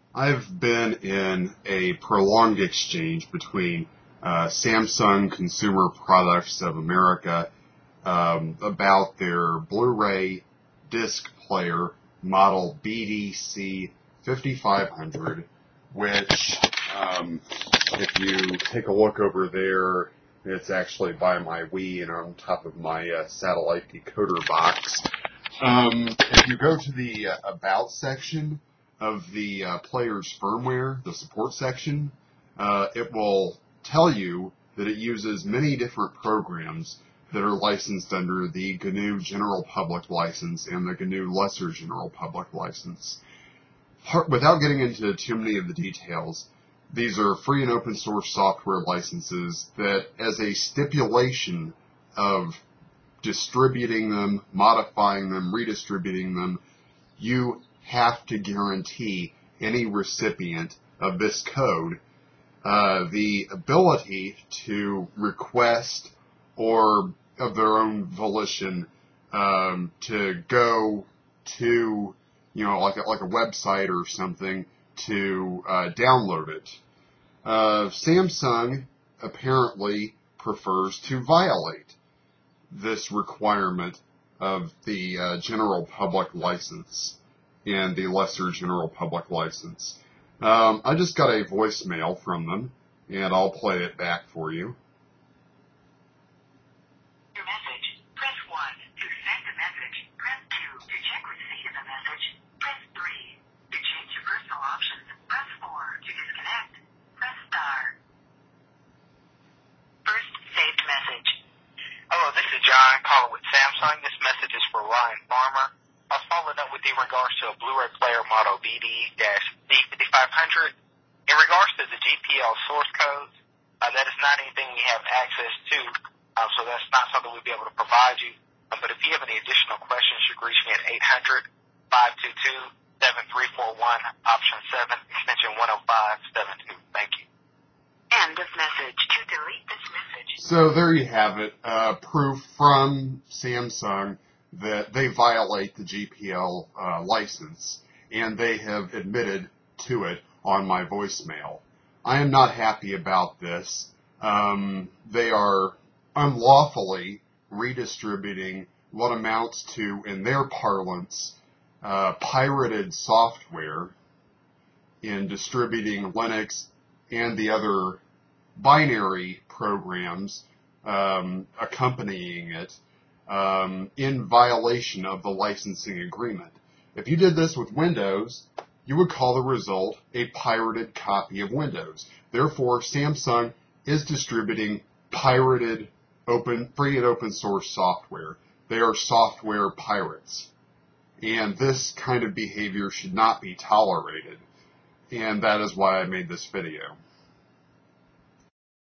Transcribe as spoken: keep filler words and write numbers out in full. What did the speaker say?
I've been in a prolonged exchange between uh, Samsung Consumer Products of America um, about their Blu-ray disc player model B D C fifty-five hundred, which, um, if you take a look over there, it's actually by my Wii and on top of my uh, satellite decoder box. Um, if you go to the uh, About section of the uh, player's firmware, the support section, uh, it will tell you that it uses many different programs that are licensed under the G N U General Public License and the G N U Lesser General Public License. Without getting into too many of the details, these are free and open source software licenses that, as a stipulation of distributing them, modifying them, redistributing them, you have to guarantee any recipient of this code uh, the ability to request or of their own volition um, to go to, you know, like a, like a website or something to uh, download it. Uh, Samsung apparently prefers to violate this requirement of the uh, general public license and the lesser general public license. Um, I just got a voicemail from them, and I'll play it back for you. Your message. Press one to send a message. Press two to check receipt of the message. Press three to change your personal options. Press four to disconnect. Press star. First saved message. Hello, this is John calling with Samsung. This message is for Ryan Farmer. I was following up with you in regards to a Blu-ray player model B D C fifty-five hundred. In regards to the G P L source codes, uh, that is not anything we have access to, uh, so that's not something we'll be able to provide you. Uh, but if you have any additional questions, you can reach me at eight hundred, five two two, seven three four one, option seven, extension one oh five seven two. Thank you. End of message. To delete this message. So there you have it, uh, proof from Samsung that they violate the G P L uh, license, and they have admitted to it on my voicemail. I am not happy about this. Um, they are unlawfully redistributing what amounts to, in their parlance, uh, pirated software in distributing Linux and the other binary programs um, accompanying it um, in violation of the licensing agreement. If you did this with Windows, you would call the result a pirated copy of Windows. Therefore, Samsung is distributing pirated, open, free and open source software. They are software pirates. And this kind of behavior should not be tolerated. And that is why I made this video.